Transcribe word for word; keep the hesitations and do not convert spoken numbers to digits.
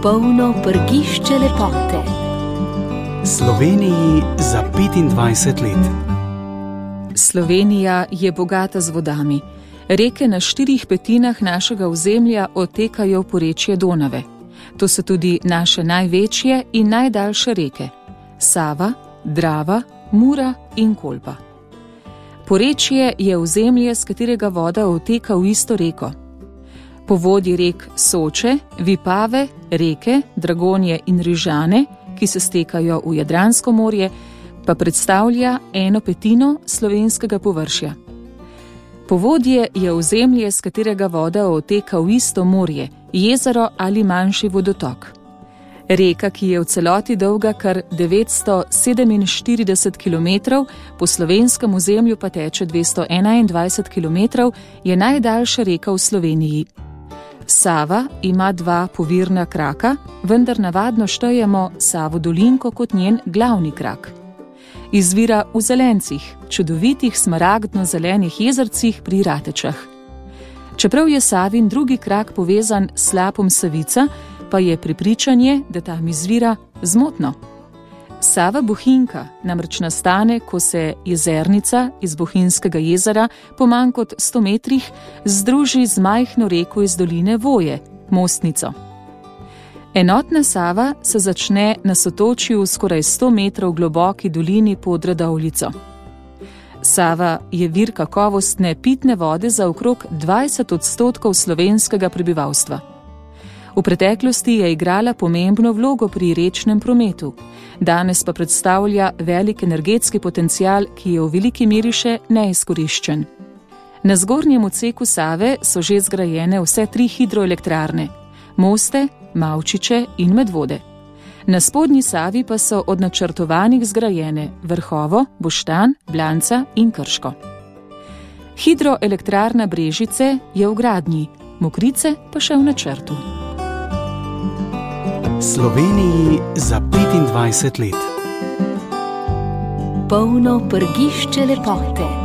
Polno prgišče lepote. Sloveniji za petindvajset let. Slovenija je bogata z vodami. Reke na štirih petinah našega ozemlja otekajo v porečje Donave. To so tudi naše največje in najdaljše reke: Sava, Drava, Mura in Kolpa. Porečje je ozemlje, s katerega voda oteka v isto reko. Povodje rek Soče, Vipave, Reke, Dragonje in Rižane, ki se stekajo v Jadransko morje, pa predstavlja eno petino slovenskega površja. Povodje je ozemlje, s katerega voda oteka v isto morje, jezero ali manjši vodotok. Reka, ki je v celoti dolga kar devetsto sedeminštirideset kilometrov, po slovenskem ozemlju pa teče dvesto enaindvajset kilometrov, je najdaljša reka v Sloveniji. Sava ima dva povirna kraka, vendar navadno štejemo Savo Dolinko kot njen glavni krak. Izvira v Zelencih, čudovitih smaragdno-zelenih jezercih pri Ratečah. Čeprav je Savin drugi krak povezan s slapom Savica, pa je prepričanje, da tam izvira, zmotno. Sava Bohinjka namreč nastane, ko se jezernica iz Bohinjskega jezera po manj kot sto metrih združi z majhno reko iz doline Voje, Mostnico. Enotna Sava se začne na sotočju v skoraj sto metrov globoki dolini pod Radovljico. Sava je vir kakovostne pitne vode za okrog dvajset odstotkov slovenskega prebivalstva. V preteklosti je igrala pomembno vlogo pri rečnem prometu, danes pa predstavlja velik energetski potencial, ki je v veliki meri še neizkoriščen. Na zgornjem odseku Save so že zgrajene vse tri hidroelektrarne: Moste, Mavčiče in Medvode. Na spodnji Savi pa so od načrtovanih zgrajene Vrhovo, Boštanj, Blanca in Krško. Hidroelektrarna Brežice je v gradnji, Mokrice pa še v načrtu. Sloveniji za petindvajset let. Polno prgišče lepote.